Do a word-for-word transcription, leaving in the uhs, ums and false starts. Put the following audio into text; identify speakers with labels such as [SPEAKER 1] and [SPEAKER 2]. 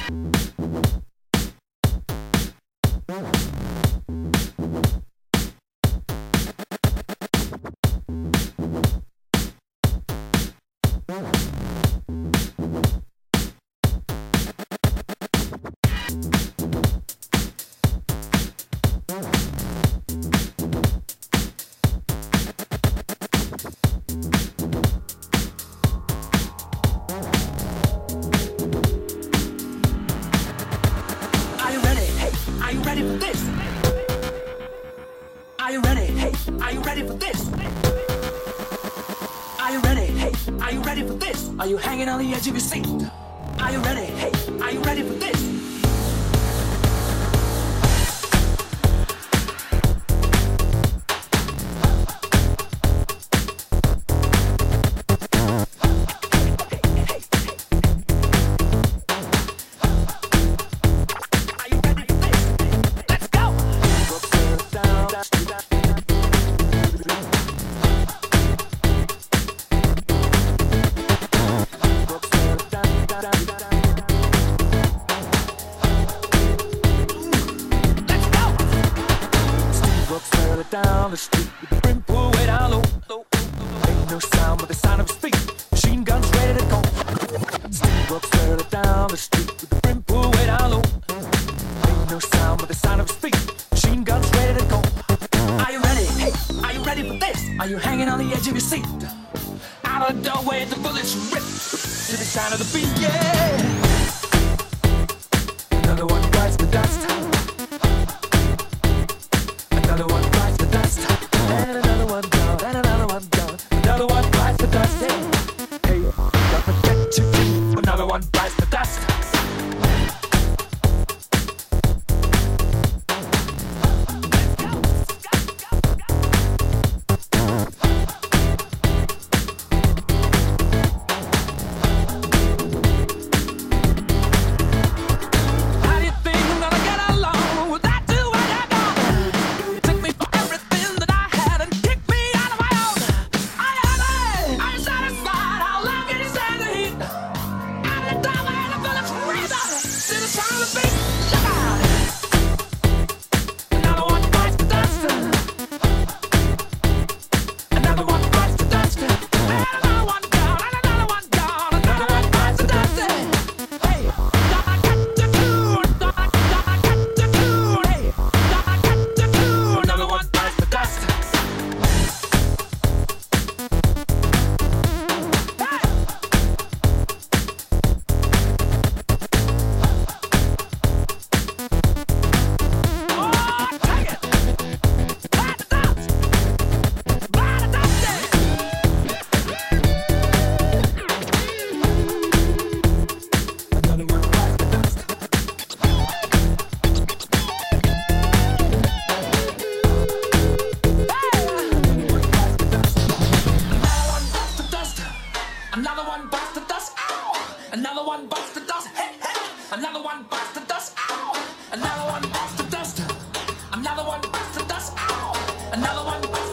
[SPEAKER 1] Are you hanging on the edge of your seat? Are you ready? Hey, are you ready for this?
[SPEAKER 2] Down the street with the brim pulled way down low. Ain't no sound but the sound of his feet. Machine guns ready to go. Steve walks further down the street with the brim pulled way down low. Ain't no sound but the sound of his feet. Machine guns ready to go.
[SPEAKER 1] Are you ready? Hey, are you ready for this? Are you hanging on the edge of your seat? Out of the doorway, the bullets rip to the sound of the beat. Yeah.
[SPEAKER 2] Another one bites the dust. Another one bites the dust. And another one gone. And another one gone. Another one bites the dust. Hey, hey, don't forget to do. Another one bites the dust.
[SPEAKER 1] Another one bites the dust. Ow! Another one bites the dust. Hey, hey! Another one bites the dust. Ow! Another one bites the dust. Another one bites the dust. Ow! Another one bites